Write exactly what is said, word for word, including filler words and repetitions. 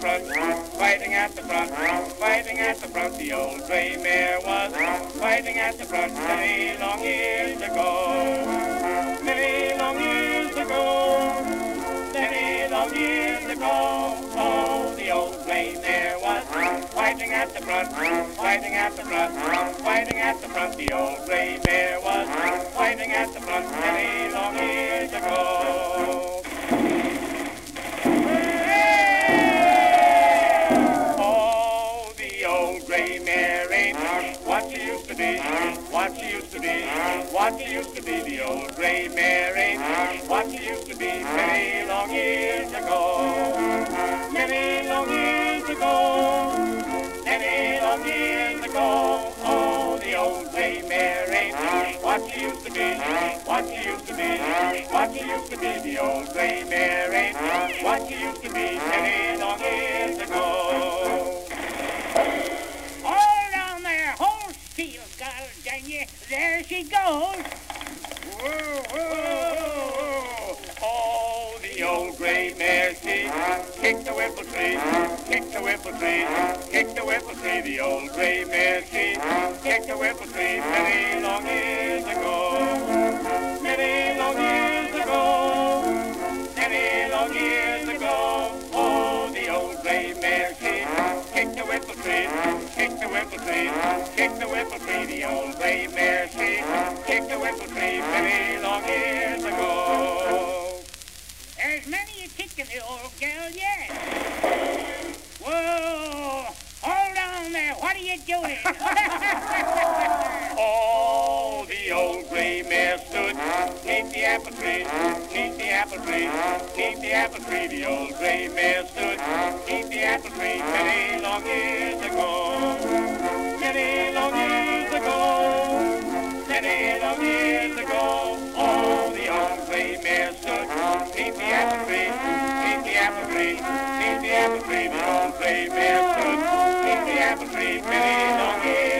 front, fighting at the front, fighting at the front. The old gray mare was fighting at the front many long years ago. Many long years ago, many long years ago. Oh, the old gray mare was fighting at the front, fighting at the front, fighting at the front. The old gray mare was fighting at the front many long years ago. Oh, the old gray mare ain't what she used to be, what she used to be, what she used to be. The old gray mare ain't what she used to be many long years ago. Many long years ago, many long years ago. Oh, the old gray mare ain't what she used to be, what she used to be, what she used to be. The old gray mare ain't what she used to be many long years ago. Hold on there, hold still, God dang you. There she goes. Whoa, whoa, oh, the old gray mare, she kicked the whipple tree, kicked the whipple tree, kicked the whipple tree. The old gray mare, she kicked the whipple tree many long years ago. Many long years ago, many long years ago. Oh, the old gray mare, she kicked the whipple tree, kicked the whipple tree, kicked the whipple tree. The old gray mare, she kicked the whipple tree many long years ago. There's many a kicking the old girl yet. Whoa! Hold on there. What are you doing? Oh, the old gray mare stood neath the apple tree, neath the apple tree, neath the apple tree. The old gray mare stood neath the apple tree many long years ago. Many long years ago, many long years ago. Oh, the old gray mare stood neath the apple tree, neath the apple tree, neath the apple tree. The old gray mare stood neath the apple tree many long years